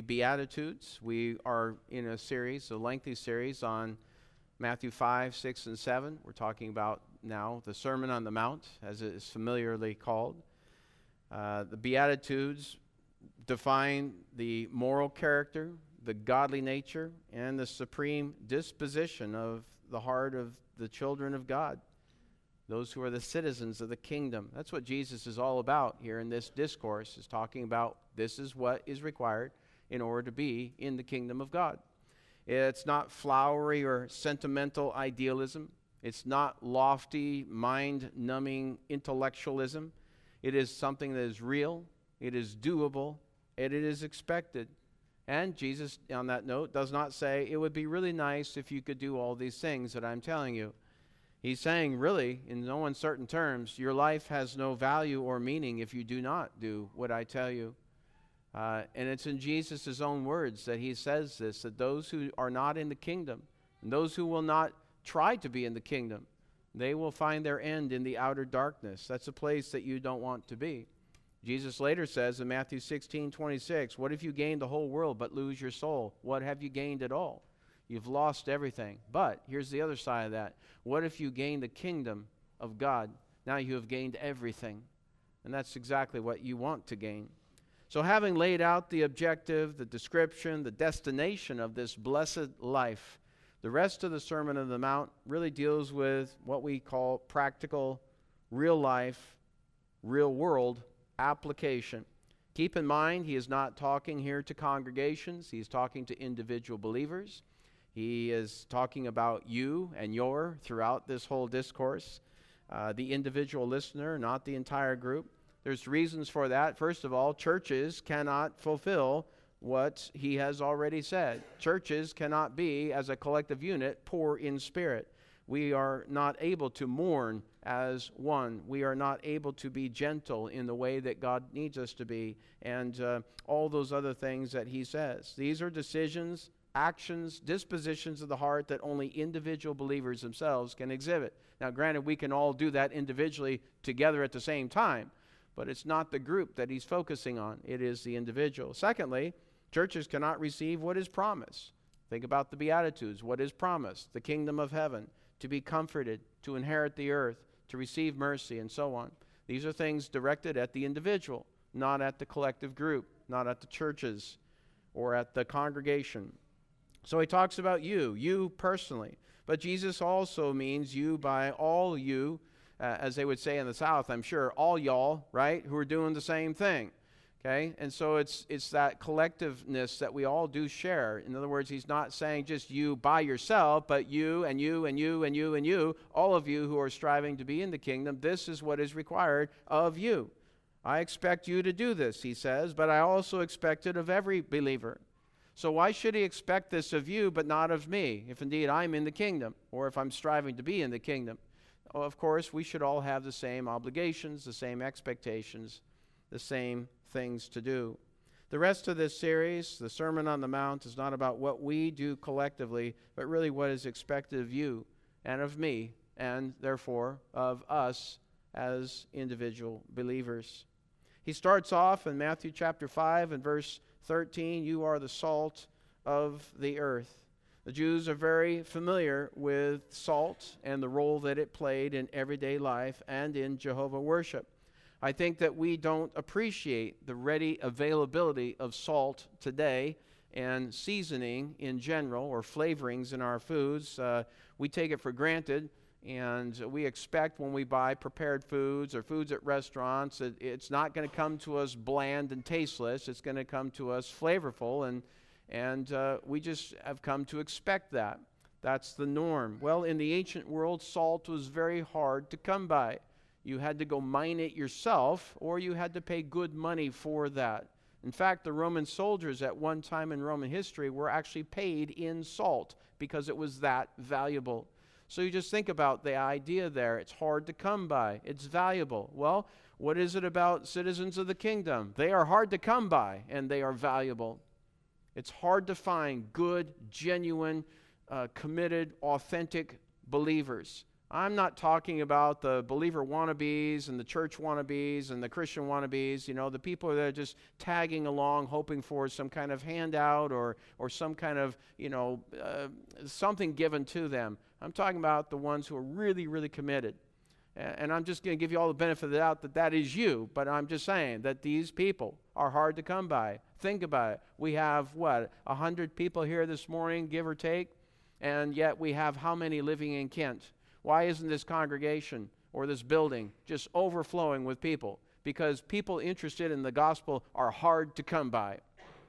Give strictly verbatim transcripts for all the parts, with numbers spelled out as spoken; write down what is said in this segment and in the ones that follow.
Beatitudes. We are in a series, a lengthy series on Matthew five, six, and seven. We're talking about now the Sermon on the Mount, as it is familiarly called. Uh, the Beatitudes define the moral character, the godly nature, and the supreme disposition of the heart of the children of God, those who are the citizens of the kingdom. That's what Jesus is all about here in this discourse, is talking about this is what is required in order to be in the kingdom of God. It's not flowery or sentimental idealism. It's not lofty, mind-numbing intellectualism. It is something that is real, it is doable, and it is expected. And Jesus, on that note, does not say, it would be really nice if you could do all these things that I'm telling you. He's saying, really, in no uncertain terms, your life has no value or meaning if you do not do what I tell you. Uh, and it's in Jesus' own words that he says this, that those who are not in the kingdom, and those who will not try to be in the kingdom, they will find their end in the outer darkness. That's a place that you don't want to be. Jesus later says in Matthew sixteen twenty-six, what if you gain the whole world but lose your soul? What have you gained at all? You've lost everything. But here's the other side of that. What if you gain the kingdom of God? Now you have gained everything. And that's exactly what you want to gain. So having laid out the objective, the description, the destination of this blessed life, the rest of the Sermon on the Mount really deals with what we call practical, real life, real world application. Keep in mind, he is not talking here to congregations. He's talking to individual believers. He is talking about you and your throughout this whole discourse. Uh, the individual listener, not the entire group. There's reasons for that. First of all, churches cannot fulfill what he has already said. Churches cannot be, as a collective unit, poor in spirit. We are not able to mourn as one. We are not able to be gentle in the way that God needs us to be, and uh, all those other things that he says. These are decisions, actions, dispositions of the heart that only individual believers themselves can exhibit. Now, granted, we can all do that individually together at the same time, but it's not the group that he's focusing on. It is the individual. Secondly, churches cannot receive what is promised. Think about the Beatitudes. What is promised? The kingdom of heaven, to be comforted, to inherit the earth, to receive mercy, and so on. These are things directed at the individual, not at the collective group, not at the churches or at the congregation. So he talks about you, you personally. But Jesus also means you by all you, uh, as they would say in the South, I'm sure, all y'all, right, who are doing the same thing. Okay? And so it's it's that collectiveness that we all do share. In other words, he's not saying just you by yourself, but you and you and you and you and you, all of you who are striving to be in the kingdom, this is what is required of you. I expect you to do this, he says, but I also expect it of every believer. So why should he expect this of you but not of me, if indeed I'm in the kingdom, or if I'm striving to be in the kingdom? Well, of course, we should all have the same obligations, the same expectations, the same things to do. The rest of this series, the Sermon on the Mount, is not about what we do collectively, but really what is expected of you and of me, and therefore of us as individual believers. He starts off in Matthew chapter five and verse thirteen, you are the salt of the earth. The Jews are very familiar with salt and the role that it played in everyday life and in Jehovah worship. I think that we don't appreciate the ready availability of salt today and seasoning in general, or flavorings in our foods. Uh, we take it for granted, and we expect when we buy prepared foods or foods at restaurants that it's not going to come to us bland and tasteless. It's going to come to us flavorful, and and uh, we just have come to expect that. That's the norm. Well, in the ancient world, salt was very hard to come by. You had to go mine it yourself, or you had to pay good money for that. In fact, the Roman soldiers at one time in Roman history were actually paid in salt because it was that valuable. So you just think about the idea there. It's hard to come by. It's valuable. Well, what is it about citizens of the kingdom? They are hard to come by, and they are valuable. It's hard to find good, genuine, uh, committed, authentic believers. I'm not talking about the believer wannabes and the church wannabes and the Christian wannabes, you know, the people that are just tagging along hoping for some kind of handout or, or some kind of, you know, uh, something given to them. I'm talking about the ones who are really, really committed. And I'm just going to give you all the benefit of the doubt that that is you, but I'm just saying that these people are hard to come by. Think about it. We have, what, one hundred people here this morning, give or take, and yet we have how many living in Kent? Why isn't this congregation or this building just overflowing with people? Because people interested in the gospel are hard to come by.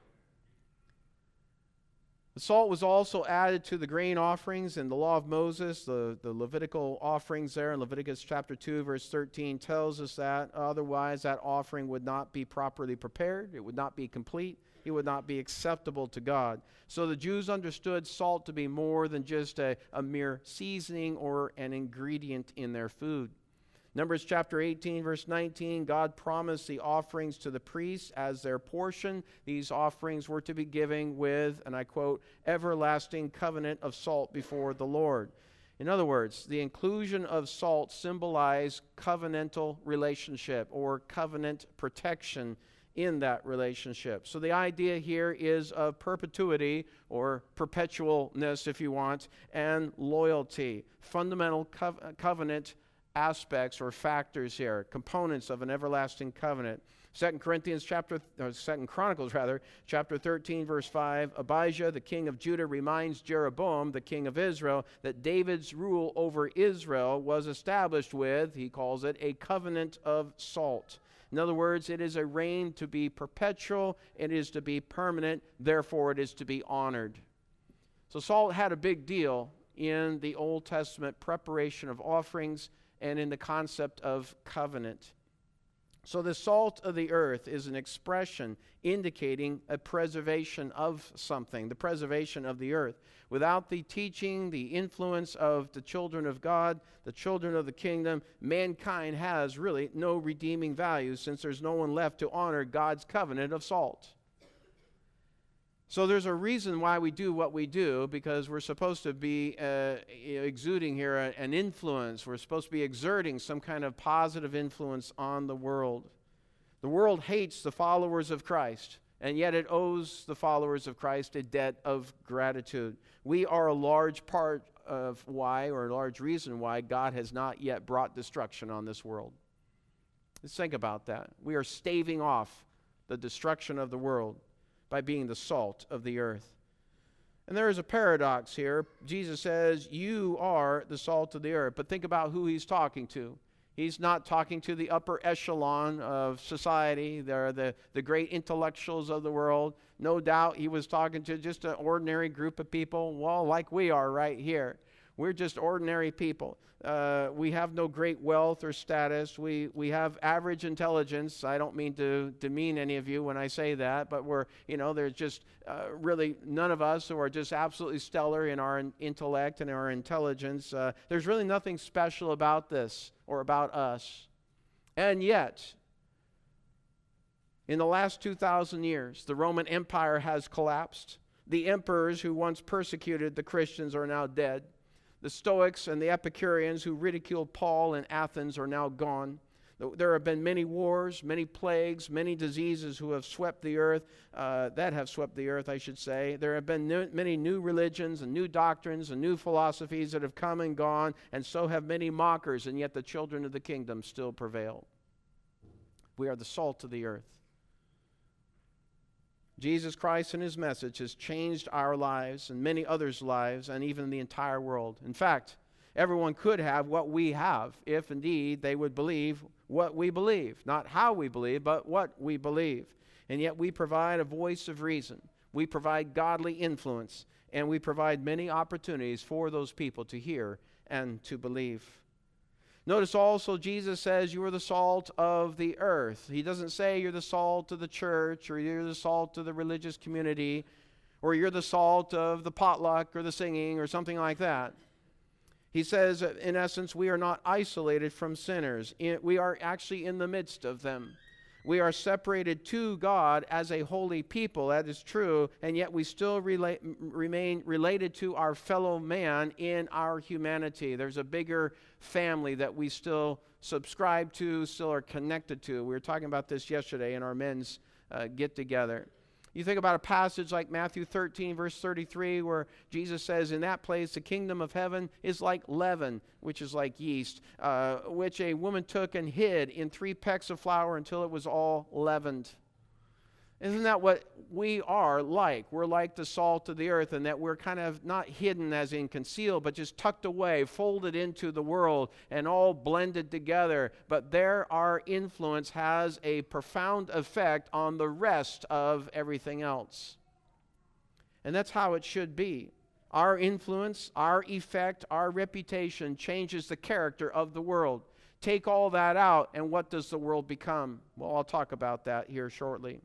The salt was also added to the grain offerings in the law of Moses. The, the Levitical offerings there in Leviticus chapter two, verse thirteen tells us that. Otherwise, that offering would not be properly prepared. It would not be complete. It would not be acceptable to God. So the Jews understood salt to be more than just a, a mere seasoning or an ingredient in their food. Numbers chapter eighteen, verse nineteen, God promised the offerings to the priests as their portion. These offerings were to be given with, and I quote, everlasting covenant of salt before the Lord. In other words, the inclusion of salt symbolized covenantal relationship or covenant protection in that relationship. So the idea here is of perpetuity or perpetualness, if you want, and loyalty. Fundamental co- covenant aspects or factors here, components of an everlasting covenant. Second Corinthians chapter, or Second Chronicles rather, chapter thirteen, verse five. Abijah, the king of Judah, reminds Jeroboam, the king of Israel, that David's rule over Israel was established with, he calls it, a covenant of salt. In other words, it is a reign to be perpetual, it is to be permanent, therefore it is to be honored. So salt had a big deal in the Old Testament preparation of offerings and in the concept of covenant. So the salt of the earth is an expression indicating a preservation of something, the preservation of the earth. Without the teaching, the influence of the children of God, the children of the kingdom, mankind has really no redeeming value since there's no one left to honor God's covenant of salt. So there's a reason why we do what we do, because we're supposed to be uh, exuding here an influence. We're supposed to be exerting some kind of positive influence on the world. The world hates the followers of Christ, and yet it owes the followers of Christ a debt of gratitude. We are a large part of why, or a large reason why, God has not yet brought destruction on this world. Let's think about that. We are staving off the destruction of the world by being the salt of the earth. And there is a paradox here. Jesus says, you are the salt of the earth. But think about who he's talking to. He's not talking to the upper echelon of society. They're the, the great intellectuals of the world. No doubt he was talking to just an ordinary group of people, well, like we are right here. We're just ordinary people. Uh, we have no great wealth or status. We, we have average intelligence. I don't mean to demean any of you when I say that, but we're, you know, there's just uh, really none of us who are just absolutely stellar in our intellect and our intelligence. Uh, there's really nothing special about this or about us. And yet, in the last two thousand years, the Roman Empire has collapsed. The emperors who once persecuted the Christians are now dead. The Stoics and the Epicureans who ridiculed Paul in Athens are now gone. There have been many wars, many plagues, many diseases who have swept the earth, uh, that have swept the earth, I should say. There have been new, many new religions and new doctrines and new philosophies that have come and gone, and so have many mockers, and yet the children of the kingdom still prevail. We are the salt of the earth. Jesus Christ and his message has changed our lives and many others' lives and even the entire world. In fact, everyone could have what we have if indeed they would believe what we believe. Not how we believe, but what we believe. And yet we provide a voice of reason. We provide godly influence. And we provide many opportunities for those people to hear and to believe. Notice also Jesus says you are the salt of the earth. He doesn't say you're the salt of the church or you're the salt of the religious community or you're the salt of the potluck or the singing or something like that. He says, in essence, we are not isolated from sinners. We are actually in the midst of them. We are separated to God as a holy people, that is true, and yet we still relate, remain related to our fellow man in our humanity. There's a bigger family that we still subscribe to, still are connected to. We were talking about this yesterday in our men's uh, get-together. You think about a passage like Matthew thirteen, verse thirty-three, where Jesus says, in that place, the kingdom of heaven is like leaven, which is like yeast, uh, which a woman took and hid in three pecks of flour until it was all leavened. Isn't that what we are like? We're like the salt of the earth, and that we're kind of not hidden as in concealed, but just tucked away, folded into the world, and all blended together. But there our influence has a profound effect on the rest of everything else. And that's how it should be. Our influence, our effect, our reputation changes the character of the world. Take all that out, and what does the world become? Well, I'll talk about that here shortly.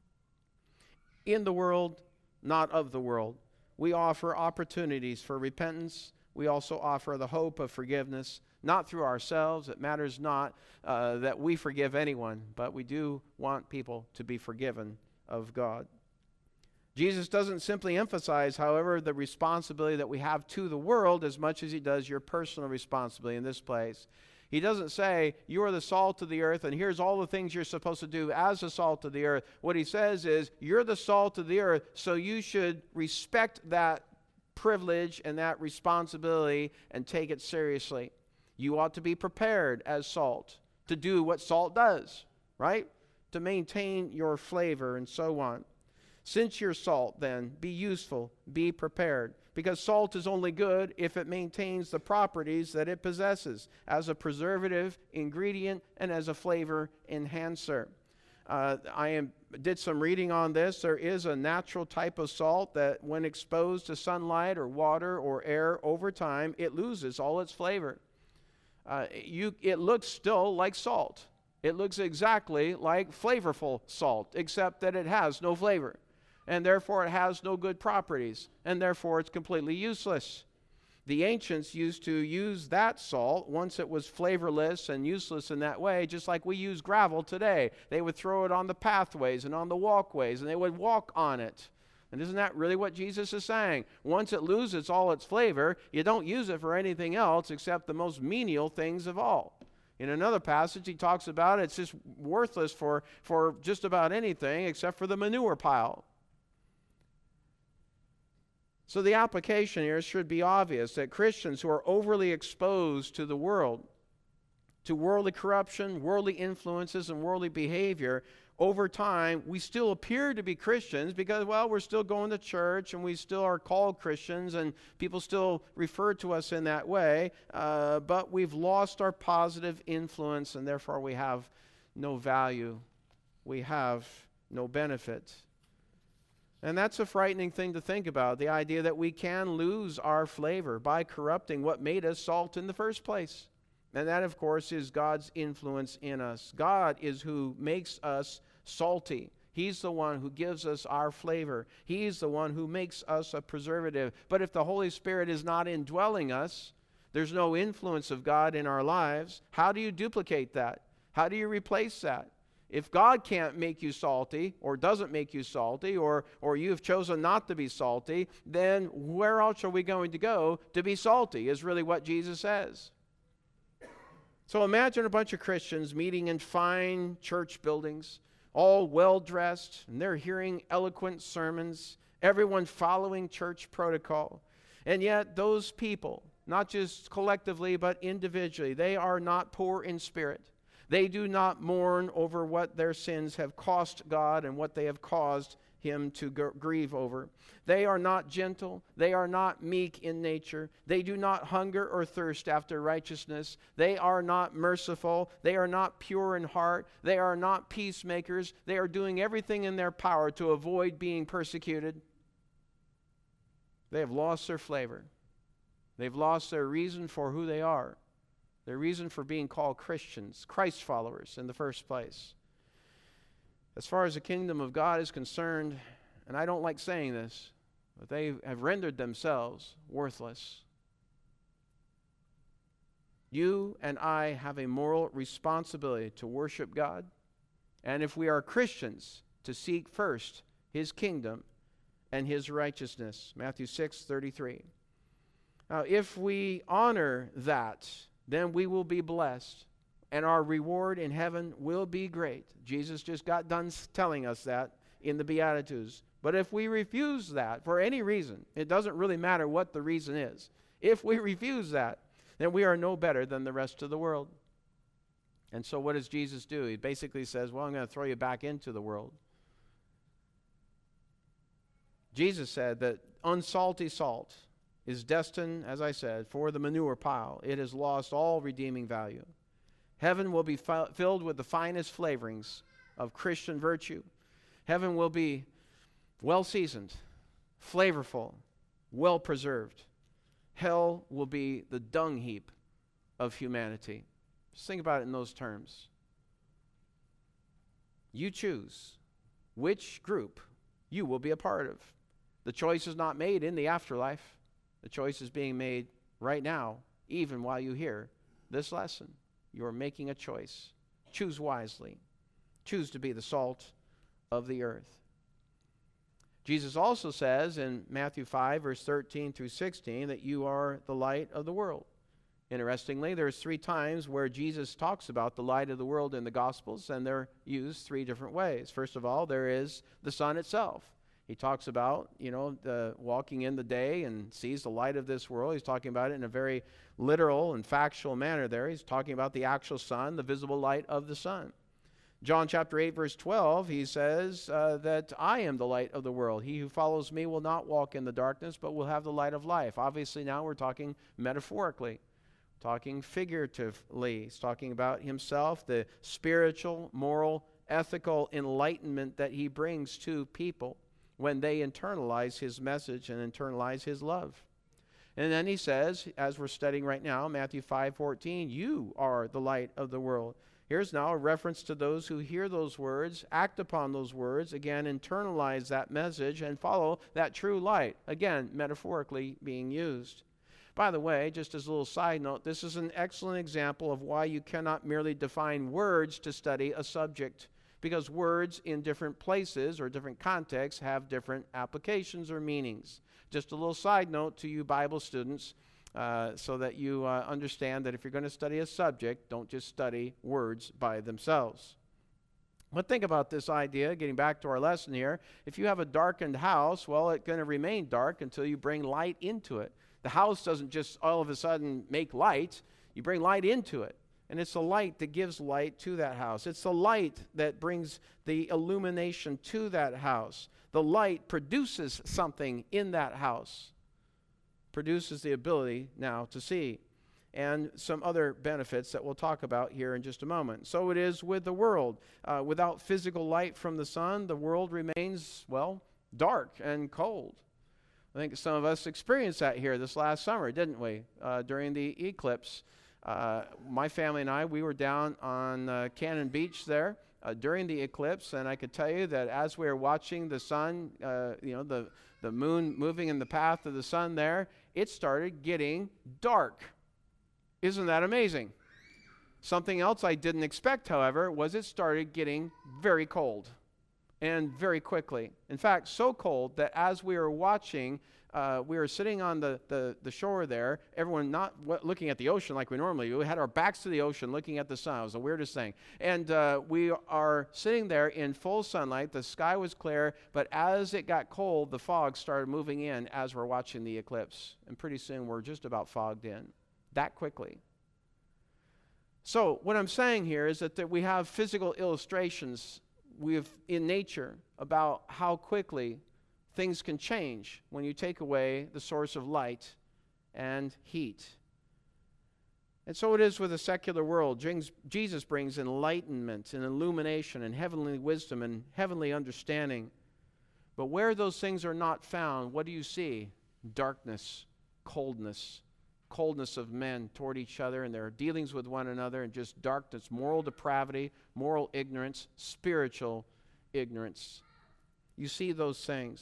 In the world, not of the world. We offer opportunities for repentance. We also offer the hope of forgiveness, not through ourselves. It matters not uh, that we forgive anyone, but we do want people to be forgiven of God. Jesus doesn't simply emphasize, however, the responsibility that we have to the world as much as he does your personal responsibility in this place. He doesn't say, you are the salt of the earth, and here's all the things you're supposed to do as the salt of the earth. What he says is, you're the salt of the earth, so you should respect that privilege and that responsibility and take it seriously. You ought to be prepared as salt to do what salt does, right? To maintain your flavor and so on. Since you're salt, then, be useful, be prepared. Because salt is only good if it maintains the properties that it possesses as a preservative ingredient and as a flavor enhancer. Uh, I am, did some reading on this. There is a natural type of salt that when exposed to sunlight or water or air over time, it loses all its flavor. Uh, you, it looks still like salt. It looks exactly like flavorful salt, except that it has no flavor. And therefore it has no good properties, and therefore it's completely useless. The ancients used to use that salt once it was flavorless and useless in that way, just like we use gravel today. They would throw it on the pathways and on the walkways, and they would walk on it. And isn't that really what Jesus is saying? Once it loses all its flavor, you don't use it for anything else except the most menial things of all. In another passage, he talks about it's just worthless for, for just about anything except for the manure pile. So the application here should be obvious that Christians who are overly exposed to the world, to worldly corruption, worldly influences, and worldly behavior, over time, we still appear to be Christians because, well, we're still going to church and we still are called Christians and people still refer to us in that way, uh, but we've lost our positive influence and therefore we have no value. We have no benefit. And that's a frightening thing to think about, the idea that we can lose our flavor by corrupting what made us salt in the first place. And that, of course, is God's influence in us. God is who makes us salty. He's the one who gives us our flavor. He's the one who makes us a preservative. But if the Holy Spirit is not indwelling us, there's no influence of God in our lives, how do you duplicate that? How do you replace that? If God can't make you salty or doesn't make you salty or, or you've chosen not to be salty, then where else are we going to go to be salty is really what Jesus says. So imagine a bunch of Christians meeting in fine church buildings, all well-dressed, and they're hearing eloquent sermons, everyone following church protocol. And yet those people, not just collectively but individually, they are not poor in spirit. They do not mourn over what their sins have cost God and what they have caused him to grieve over. They are not gentle. They are not meek in nature. They do not hunger or thirst after righteousness. They are not merciful. They are not pure in heart. They are not peacemakers. They are doing everything in their power to avoid being persecuted. They have lost their flavor. They've lost their reason for who they are. Their reason for being called Christians, Christ followers in the first place. As far as the kingdom of God is concerned, and I don't like saying this, but they have rendered themselves worthless. You and I have a moral responsibility to worship God And if we are Christians, to seek first his kingdom and his righteousness. Matthew six thirty-three. Now, if we honor that, then we will be blessed, and our reward in heaven will be great. Jesus just got done telling us that in the Beatitudes. But if we refuse that for any reason, it doesn't really matter what the reason is. If we refuse that, then we are no better than the rest of the world. And so what does Jesus do? He basically says, well, I'm going to throw you back into the world. Jesus said that unsalty salt is destined, as I said, for the manure pile. It has lost all redeeming value. Heaven will be fi- filled with the finest flavorings of Christian virtue. Heaven will be well-seasoned, flavorful, well-preserved. Hell will be the dung heap of humanity. Just think about it in those terms. You choose which group you will be a part of. The choice is not made in the afterlife. The choice is being made right now, even while you hear this lesson. You are making a choice. Choose wisely. Choose to be the salt of the earth. Jesus also says in Matthew five, verse thirteen through sixteen, that you are the light of the world. Interestingly, there's three times where Jesus talks about the light of the world in the Gospels, and they're used three different ways. First of all, there is the sun itself. He talks about, you know, the walking in the day and sees the light of this world. He's talking about it in a very literal and factual manner there. He's talking about the actual sun, the visible light of the sun. John chapter eight, verse twelve, he says uh, that I am the light of the world. He who follows me will not walk in the darkness, but will have the light of life. Obviously, now we're talking metaphorically, talking figuratively. He's talking about himself, the spiritual, moral, ethical enlightenment that he brings to people when they internalize his message and internalize his love. And then he says, as we're studying right now, Matthew five fourteen, you are the light of the world. Here's now a reference to those who hear those words, act upon those words, again, internalize that message and follow that true light. Again, metaphorically being used. By the way, just as a little side note, this is an excellent example of why you cannot merely define words to study a subject, because words in different places or different contexts have different applications or meanings. Just a little side note to you Bible students, uh, so that you uh, understand that if you're going to study a subject, don't just study words by themselves. But think about this idea, getting back to our lesson here. If you have a darkened house, well, it's going to remain dark until you bring light into it. The house doesn't just all of a sudden make light. You bring light into it. And it's the light that gives light to that house. It's the light that brings the illumination to that house. The light produces something in that house. Produces the ability now to see. And some other benefits that we'll talk about here in just a moment. So it is with the world. Uh, without physical light from the sun, the world remains, well, dark and cold. I think some of us experienced that here this last summer, didn't we? Uh, during the eclipse. Uh, my family and I, we were down on uh, Cannon Beach there uh, during the eclipse, and I could tell you that as we were watching the sun, uh, you know, the, the moon moving in the path of the sun there, it started getting dark. Isn't that amazing? Something else I didn't expect, however, was it started getting very cold, and very quickly. In fact, so cold that as we were watching, Uh, we were sitting on the, the, the shore there, everyone not w- looking at the ocean like we normally do. We had our backs to the ocean looking at the sun. It was the weirdest thing. And uh, we are sitting there in full sunlight. The sky was clear, but as it got cold, the fog started moving in as we're watching the eclipse. And pretty soon we're just about fogged in, that quickly. So what I'm saying here is that, that we have physical illustrations we have in nature about how quickly things can change when you take away the source of light and heat. And so it is with the secular world. Jesus brings enlightenment and illumination and heavenly wisdom and heavenly understanding. But where those things are not found, what do you see? Darkness, coldness, coldness of men toward each other and their dealings with one another, and just darkness, moral depravity, moral ignorance, spiritual ignorance. You see those things.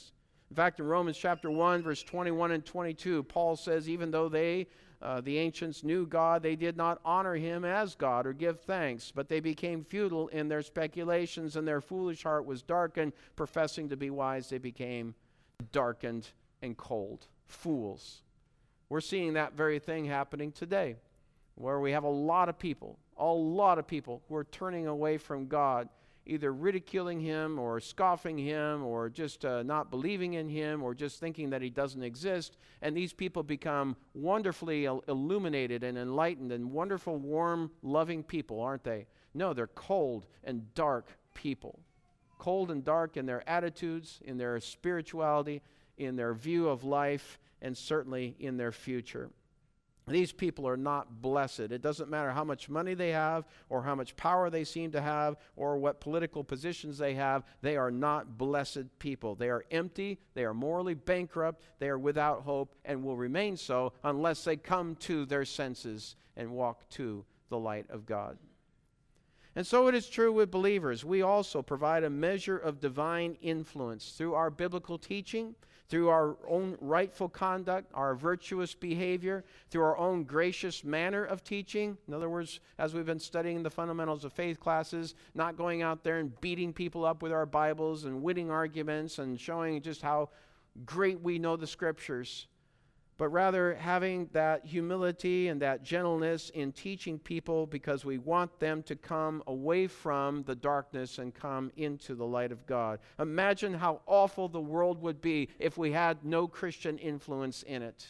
In fact, in Romans chapter one, verse twenty-one and twenty-two, Paul says, even though they, uh, the ancients, knew God, they did not honor him as God or give thanks, but they became futile in their speculations, and their foolish heart was darkened. Professing to be wise, they became darkened and cold. Fools. We're seeing that very thing happening today, where we have a lot of people, a lot of people who are turning away from God, either ridiculing him or scoffing him or just uh, not believing in him or just thinking that he doesn't exist. And these people become wonderfully il- illuminated and enlightened and wonderful, warm, loving people, aren't they? No, they're cold and dark people. Cold and dark in their attitudes, in their spirituality, in their view of life, and certainly in their future. These people are not blessed. It doesn't matter how much money they have or how much power they seem to have or what political positions they have. They are not blessed people. They are empty. They are morally bankrupt. They are without hope and will remain so unless they come to their senses and walk to the light of God. And so it is true with believers. We also provide a measure of divine influence through our biblical teaching, through our own rightful conduct, our virtuous behavior, through our own gracious manner of teaching. In other words, as we've been studying the fundamentals of faith classes, not going out there and beating people up with our Bibles and winning arguments and showing just how great we know the Scriptures, but rather having that humility and that gentleness in teaching people because we want them to come away from the darkness and come into the light of God. Imagine how awful the world would be if we had no Christian influence in it.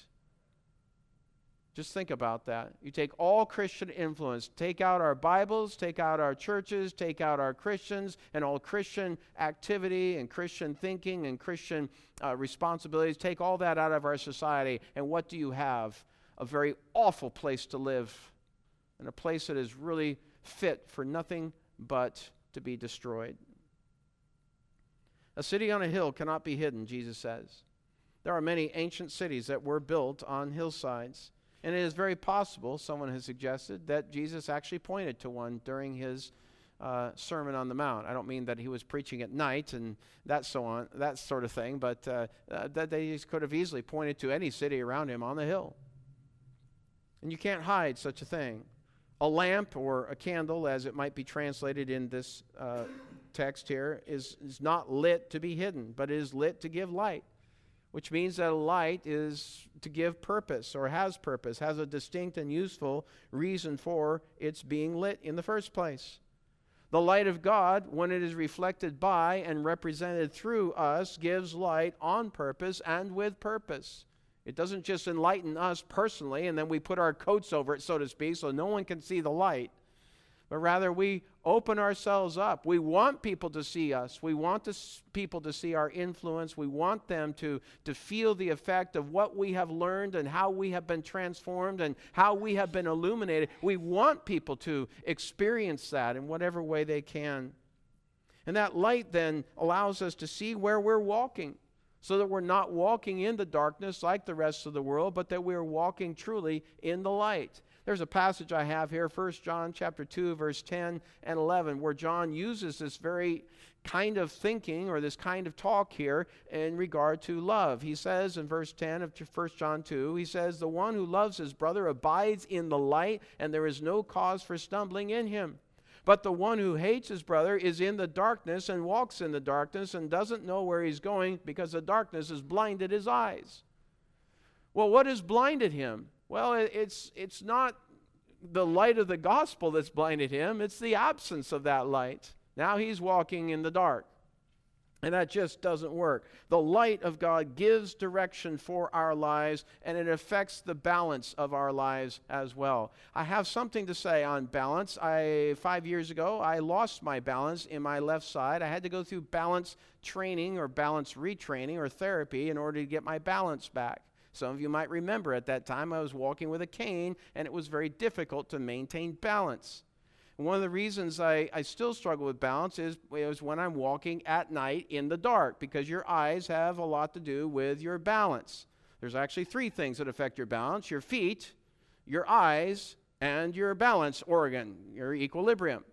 Just think about that. You take all Christian influence, take out our Bibles, take out our churches, take out our Christians, and all Christian activity and Christian thinking and Christian uh, responsibilities, take all that out of our society, and what do you have? A very awful place to live, and a place that is really fit for nothing but to be destroyed. A city on a hill cannot be hidden, Jesus says. There are many ancient cities that were built on hillsides. And it is very possible, someone has suggested, that Jesus actually pointed to one during his uh, Sermon on the Mount. I don't mean that he was preaching at night and that so on, that sort of thing, but uh, uh, that they could have easily pointed to any city around him on the hill. And you can't hide such a thing. A lamp or a candle, as it might be translated in this uh, text here, is, is not lit to be hidden, but is lit to give light. Which means that a light is to give purpose or has purpose, has a distinct and useful reason for its being lit in the first place. The light of God, when it is reflected by and represented through us, gives light on purpose and with purpose. It doesn't just enlighten us personally and then we put our coats over it, so to speak, so no one can see the light. But rather we open ourselves up. We want people to see us. We want to s- people to see our influence. We want them to, to feel the effect of what we have learned and how we have been transformed and how we have been illuminated. We want people to experience that in whatever way they can. And that light then allows us to see where we're walking, so that we're not walking in the darkness like the rest of the world, but that we're walking truly in the light. There's a passage I have here, First John chapter two, verse ten and eleven, where John uses this very kind of thinking or this kind of talk here in regard to love. He says in verse ten of First John two, he says, "The one who loves his brother abides in the light, and there is no cause for stumbling in him. But the one who hates his brother is in the darkness and walks in the darkness and doesn't know where he's going because the darkness has blinded his eyes." Well, what has blinded him? Well, it's, it's not the light of the gospel that's blinded him. It's the absence of that light. Now he's walking in the dark. And that just doesn't work. The light of God gives direction for our lives, and it affects the balance of our lives as well. I have something to say on balance. I, five years ago, I lost my balance in my left side. I had to go through balance training or balance retraining or therapy in order to get my balance back. Some of you might remember at that time I was walking with a cane, and it was very difficult to maintain balance. And one of the reasons I, I still struggle with balance is, is when I'm walking at night in the dark, because your eyes have a lot to do with your balance. There's actually three things that affect your balance: your feet, your eyes, and your balance organ, your equilibrium.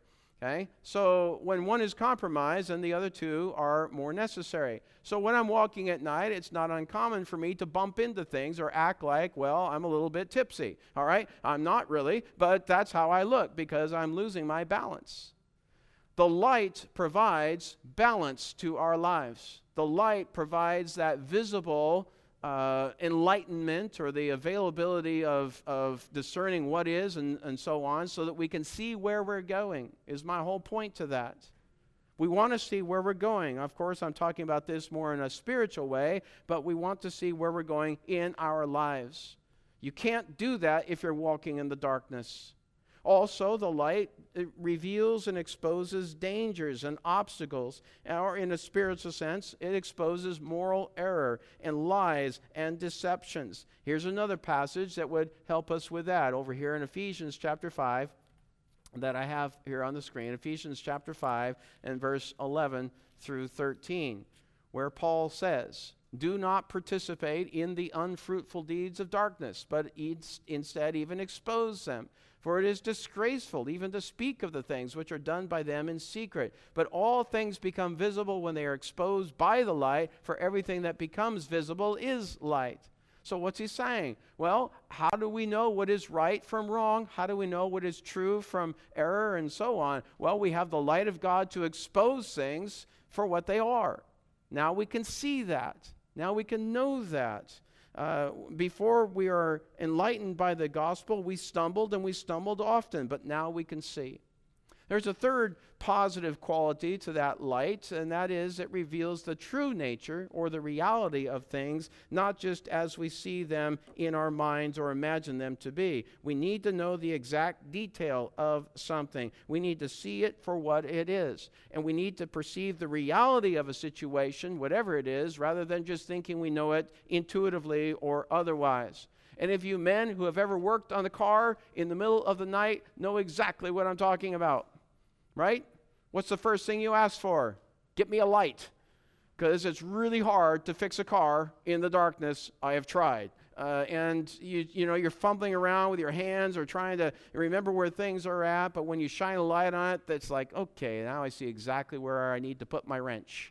Okay? So when one is compromised, then the other two are more necessary. So when I'm walking at night, it's not uncommon for me to bump into things or act like, well, I'm a little bit tipsy. All right? I'm not really, but that's how I look because I'm losing my balance. The light provides balance to our lives. The light provides that visible uh, enlightenment or the availability of, of discerning what is and, and so on so that we can see where we're going is my whole point to that. We want to see where we're going. Of course, I'm talking about this more in a spiritual way, but we want to see where we're going in our lives. You can't do that if you're walking in the darkness. Also, the light it reveals and exposes dangers and obstacles, or in a spiritual sense, it exposes moral error and lies and deceptions. Here's another passage that would help us with that over here in Ephesians chapter five that I have here on the screen. Ephesians chapter five and verse eleven through thirteen, where Paul says, "Do not participate in the unfruitful deeds of darkness, but instead even expose them. For it is disgraceful even to speak of the things which are done by them in secret. But all things become visible when they are exposed by the light, for everything that becomes visible is light." So what's he saying? Well, how do we know what is right from wrong? How do we know what is true from error and so on? Well, we have the light of God to expose things for what they are. Now we can see that. Now we can know that. Uh, before we are enlightened by the gospel, we stumbled and we stumbled often, but now we can see. There's a third positive quality to that light, and that is it reveals the true nature or the reality of things, not just as we see them in our minds or imagine them to be. We need to know the exact detail of something. We need to see it for what it is, and we need to perceive the reality of a situation, whatever it is, rather than just thinking we know it intuitively or otherwise. And if you men who have ever worked on the car in the middle of the night know exactly what I'm talking about. Right? What's the first thing you ask for? Get me a light. Because it's really hard to fix a car in the darkness. I have tried. Uh, and you you know, you're fumbling around with your hands or trying to remember where things are at. But when you shine a light on it, that's like, okay, now I see exactly where I need to put my wrench.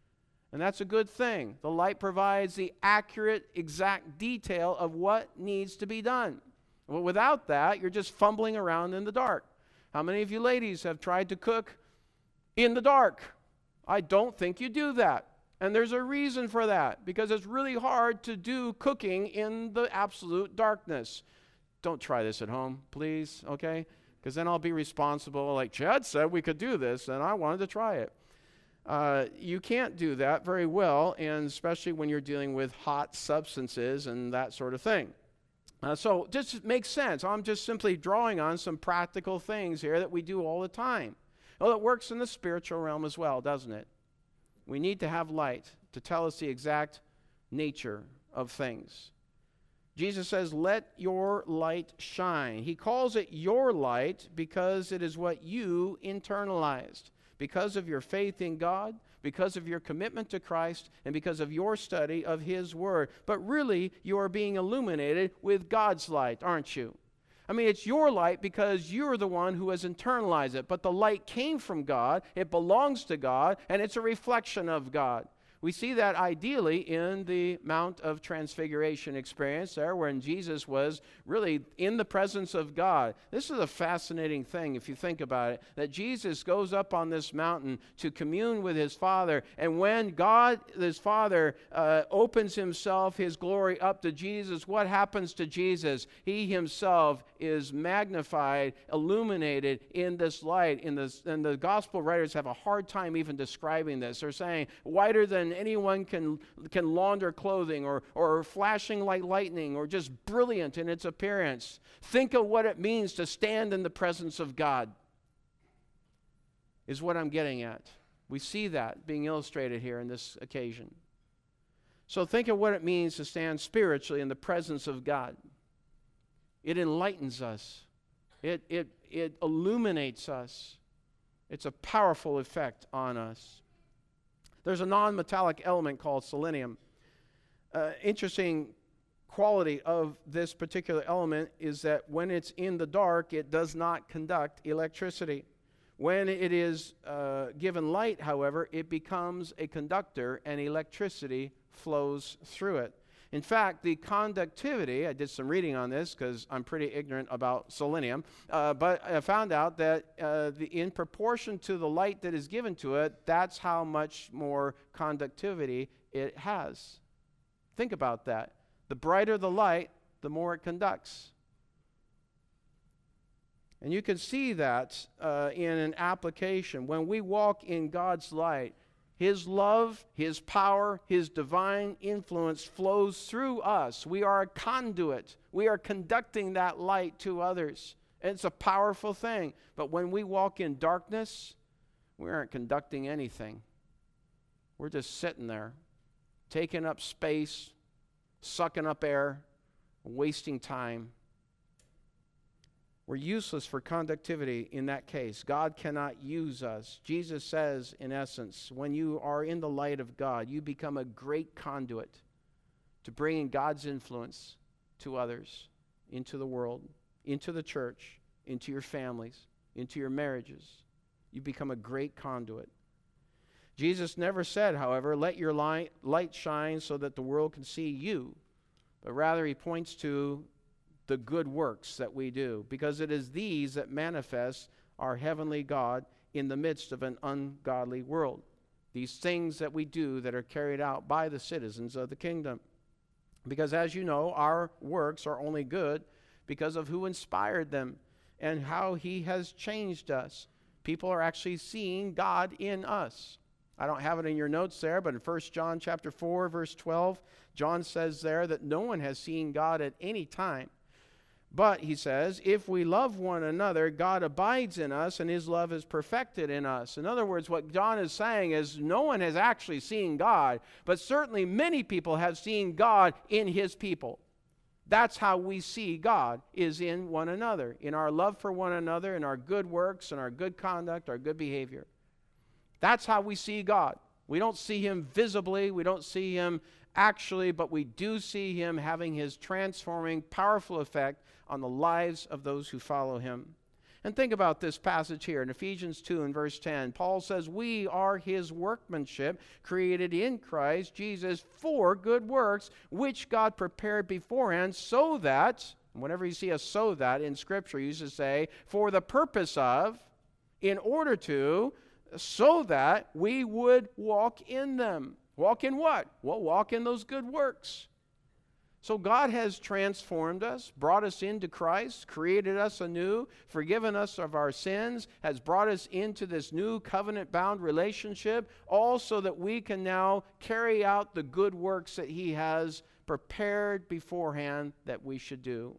And that's a good thing. The light provides the accurate, exact detail of what needs to be done. Well, without that, you're just fumbling around in the dark. How many of you ladies have tried to cook in the dark? I don't think you do that. And there's a reason for that, because it's really hard to do cooking in the absolute darkness. Don't try this at home, please, okay? Because then I'll be responsible. Like Chad said we could do this, and I wanted to try it. Uh, you can't do that very well, and especially when you're dealing with hot substances and that sort of thing. Uh, so just makes sense. I'm just simply drawing on some practical things here that we do all the time. Well, it works in the spiritual realm as well, doesn't it? We need to have light to tell us the exact nature of things. Jesus says, "Let your light shine." He calls it your light because it is what you internalized. Because of your faith in God, because of your commitment to Christ, and because of your study of His Word. But really, you are being illuminated with God's light, aren't you? I mean, it's your light because you're the one who has internalized it. But the light came from God, it belongs to God, and it's a reflection of God. We see that ideally in the Mount of Transfiguration experience there, when Jesus was really in the presence of God. This is a fascinating thing if you think about it, that Jesus goes up on this mountain to commune with His Father, and when God, His Father, uh, opens Himself, His glory up to Jesus, what happens to Jesus? He Himself is magnified, illuminated in this light. In this, and the gospel writers have a hard time even describing this. They're saying, whiter than anyone can can launder clothing, or or flashing like lightning, or just brilliant in its appearance. Think of what it means to stand in the presence of God, is what I'm getting at. We see that being illustrated here in this occasion. So think of what it means to stand spiritually in the presence of God. It enlightens us. It it it illuminates us. It's a powerful effect on us. There's a non-metallic element called selenium. Uh, interesting quality of this particular element is that when it's in the dark, it does not conduct electricity. When it is uh, given light, however, it becomes a conductor and electricity flows through it. In fact, the conductivity, I did some reading on this because I'm pretty ignorant about selenium, uh, but I found out that uh, the, in proportion to the light that is given to it, that's how much more conductivity it has. Think about that. The brighter the light, the more it conducts. And you can see that uh, in an application. When we walk in God's light, His love, His power, His divine influence flows through us. We are a conduit. We are conducting that light to others. And it's a powerful thing. But when we walk in darkness, we aren't conducting anything. We're just sitting there, taking up space, sucking up air, wasting time. We're useless for conductivity in that case. God cannot use us. Jesus says, in essence, when you are in the light of God, you become a great conduit to bringing God's influence to others, into the world, into the church, into your families, into your marriages. You become a great conduit. Jesus never said, however, let your light, light shine so that the world can see you, but rather he points to the good works that we do, because it is these that manifest our heavenly God in the midst of an ungodly world. These things that we do that are carried out by the citizens of the kingdom. Because as you know, our works are only good because of who inspired them and how he has changed us. People are actually seeing God in us. I don't have it in your notes there, but in First John chapter four, verse twelve, John says there that no one has seen God at any time. But, he says, if we love one another, God abides in us, and his love is perfected in us. In other words, what John is saying is no one has actually seen God, but certainly many people have seen God in his people. That's how we see God, is in one another, in our love for one another, in our good works, in our good conduct, our good behavior. That's how we see God. We don't see him visibly, we don't see him actually, but we do see him having his transforming, powerful effect on the lives of those who follow him. And think about this passage here in Ephesians two and verse ten. Paul says, we are his workmanship, created in Christ Jesus for good works, which God prepared beforehand so that, whenever you see a so that in Scripture, you used to say, for the purpose of, in order to, so that we would walk in them. Walk in what? Well, walk in those good works. So God has transformed us, brought us into Christ, created us anew, forgiven us of our sins, has brought us into this new covenant-bound relationship, all so that we can now carry out the good works that he has prepared beforehand that we should do.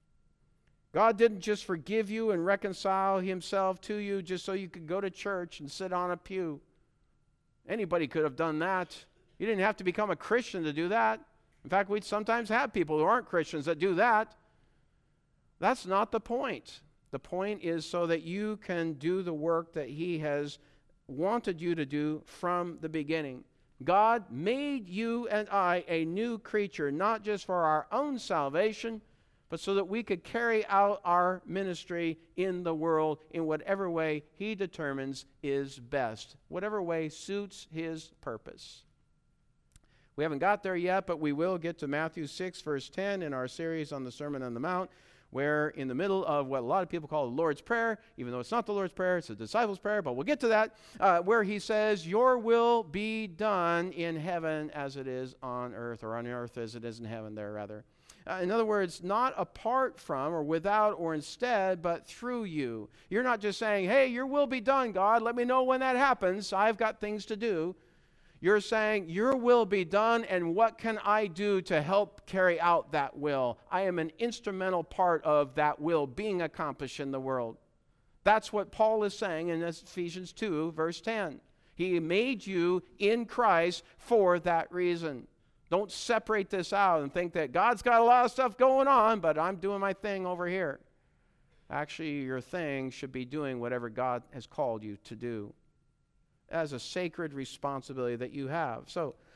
God didn't just forgive you and reconcile himself to you just so you could go to church and sit on a pew. Anybody could have done that. You didn't have to become a Christian to do that. In fact, we sometimes have people who aren't Christians that do that. That's not the point. The point is so that you can do the work that he has wanted you to do from the beginning. God made you and I a new creature, not just for our own salvation, but so that we could carry out our ministry in the world in whatever way he determines is best, whatever way suits his purpose. We haven't got there yet, but we will get to Matthew six, verse ten in our series on the Sermon on the Mount, where in the middle of what a lot of people call the Lord's Prayer, even though it's not the Lord's Prayer, it's the disciples' prayer, but we'll get to that, uh, where he says, your will be done in heaven as it is on earth, or on earth as it is in heaven there, rather. Uh, in other words, not apart from or without or instead, but through you. You're not just saying, hey, your will be done, God. Let me know when that happens. I've got things to do. You're saying, your will be done, and what can I do to help carry out that will? I am an instrumental part of that will being accomplished in the world. That's what Paul is saying in Ephesians two, verse ten. He made you in Christ for that reason. Don't separate this out and think that God's got a lot of stuff going on, but I'm doing my thing over here. Actually, your thing should be doing whatever God has called you to do as a sacred responsibility that you have. So,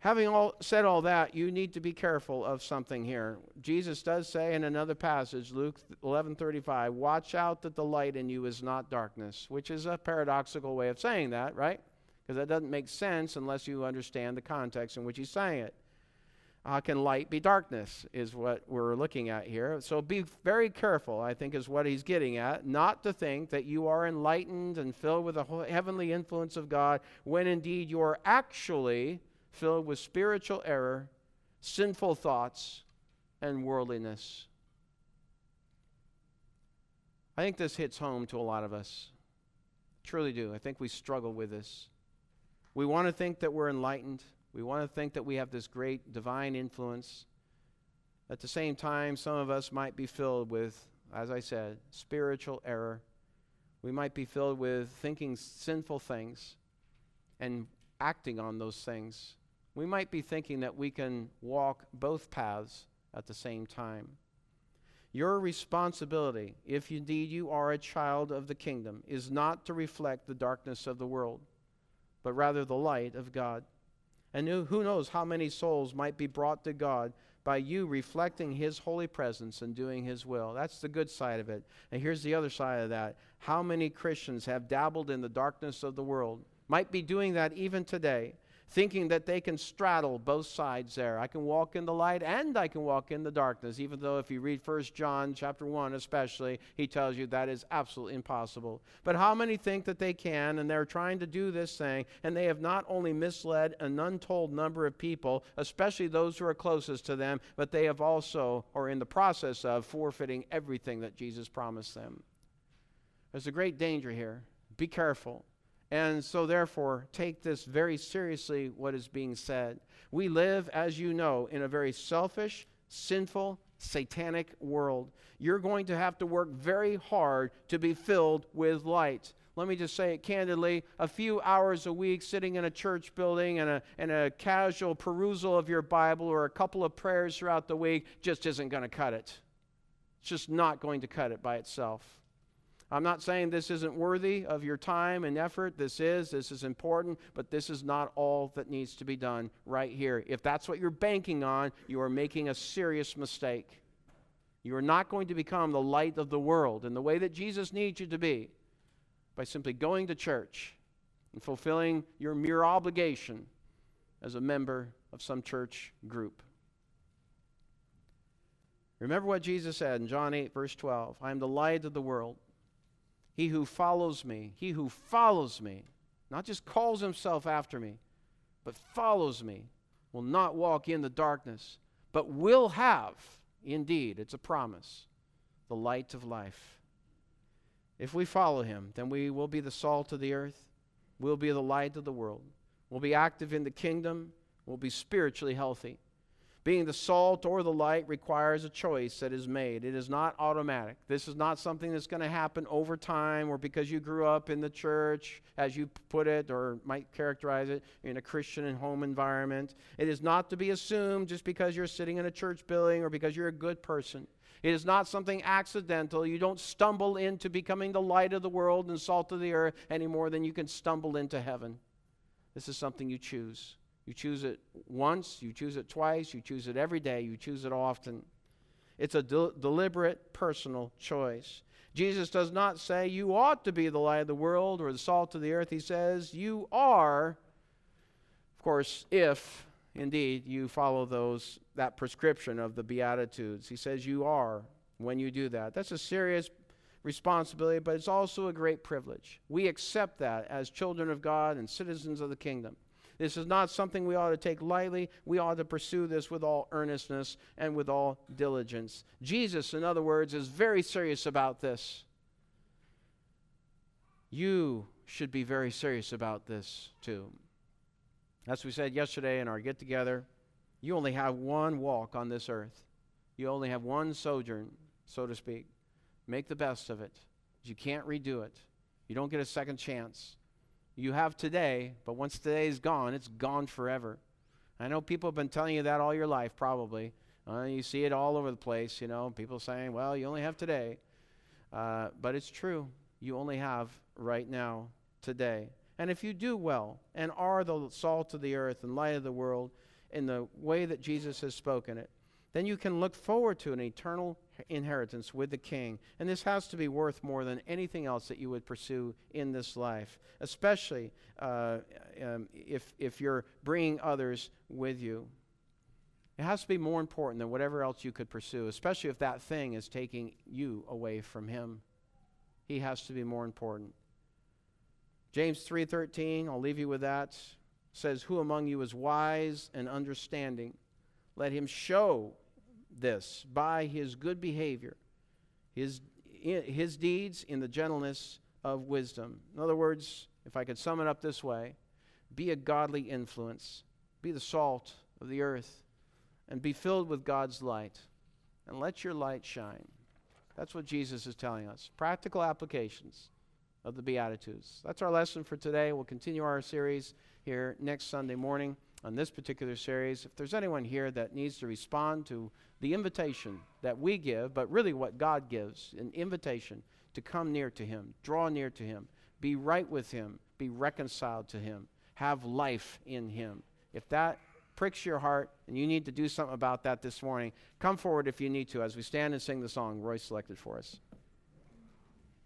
Having all said all that, you need to be careful of something here. Jesus does say in another passage, Luke eleven thirty-five, watch out that the light in you is not darkness, which is a paradoxical way of saying that, right? Because that doesn't make sense unless you understand the context in which he's saying it. How can light be darkness is what we're looking at here. So be very careful, I think, is what he's getting at, not to think that you are enlightened and filled with the heavenly influence of God, when indeed you are actually filled with spiritual error, sinful thoughts, and worldliness. I think this hits home to a lot of us. Truly do. I think we struggle with this. We want to think that we're enlightened. We want to think that we have this great divine influence. At the same time, some of us might be filled with, as I said, spiritual error. We might be filled with thinking sinful things and acting on those things. We might be thinking that we can walk both paths at the same time. Your responsibility, if indeed you are a child of the kingdom, is not to reflect the darkness of the world, but rather the light of God. And who knows how many souls might be brought to God by you reflecting his holy presence and doing his will. That's the good side of it. And here's the other side of that. How many Christians have dabbled in the darkness of the world, might be doing that even today, thinking that they can straddle both sides there. I can walk in the light and I can walk in the darkness, even though if you read First John chapter one especially, he tells you that is absolutely impossible. But how many think that they can, and they're trying to do this thing, and they have not only misled an untold number of people, especially those who are closest to them, but they have also, or in the process of, forfeiting everything that Jesus promised them. There's a great danger here. Be careful. And so therefore, take this very seriously, what is being said. We live, as you know, in a very selfish, sinful, satanic world. You're going to have to work very hard to be filled with light. Let me just say it candidly, a few hours a week sitting in a church building and a, and a casual perusal of your Bible or a couple of prayers throughout the week just isn't going to cut it. It's just not going to cut it by itself. I'm not saying this isn't worthy of your time and effort. This is. This is important, but this is not all that needs to be done right here. If that's what you're banking on, you are making a serious mistake. You are not going to become the light of the world in the way that Jesus needs you to be by simply going to church and fulfilling your mere obligation as a member of some church group. Remember what Jesus said in John eight, verse twelve, I am the light of the world. He who follows me, he who follows me, not just calls himself after me, but follows me, will not walk in the darkness, but will have, indeed, it's a promise, the light of life. If we follow him, then we will be the salt of the earth, we'll be the light of the world, we'll be active in the kingdom, we'll be spiritually healthy. Being the salt or the light requires a choice that is made. It is not automatic. This is not something that's going to happen over time or because you grew up in the church, as you put it, or might characterize it, in a Christian and home environment. It is not to be assumed just because you're sitting in a church building or because you're a good person. It is not something accidental. You don't stumble into becoming the light of the world and salt of the earth any more than you can stumble into heaven. This is something you choose. You choose it once, you choose it twice, you choose it every day, you choose it often. It's a de- deliberate, personal choice. Jesus does not say you ought to be the light of the world or the salt of the earth. He says you are, of course, if indeed you follow those that prescription of the Beatitudes. He says you are when you do that. That's a serious responsibility, but it's also a great privilege. We accept that as children of God and citizens of the kingdom. This is not something we ought to take lightly. We ought to pursue this with all earnestness and with all diligence. Jesus, in other words, is very serious about this. You should be very serious about this too. As we said yesterday in our get-together, you only have one walk on this earth. You only have one sojourn, so to speak. Make the best of it. You can't redo it. You don't get a second chance. You have today, but once today is gone, it's gone forever. I know people have been telling you that all your life, probably. Uh, you see it all over the place, you know, people saying, well, you only have today. Uh, but it's true. You only have right now, today. And if you do well and are the salt of the earth and light of the world, in the way that Jesus has spoken it, then you can look forward to an eternal inheritance with the King. And this has to be worth more than anything else that you would pursue in this life, especially uh, um, if, if you're bringing others with you. It has to be more important than whatever else you could pursue, especially if that thing is taking you away from Him. He has to be more important. James three thirteen, I'll leave you with that, says, "Who among you is wise and understanding? Let him show this by his good behavior, his, his deeds in the gentleness of wisdom." In other words, if I could sum it up this way, be a godly influence, be the salt of the earth, and be filled with God's light, and let your light shine. That's what Jesus is telling us. Practical applications of the Beatitudes. That's our lesson for today. We'll continue our series here next Sunday morning on this particular series. If there's anyone here that needs to respond to the invitation that we give, but really what God gives, an invitation to come near to Him, draw near to Him, be right with Him, be reconciled to Him, have life in Him. If that pricks your heart and you need to do something about that this morning, come forward if you need to as we stand and sing the song Roy selected for us.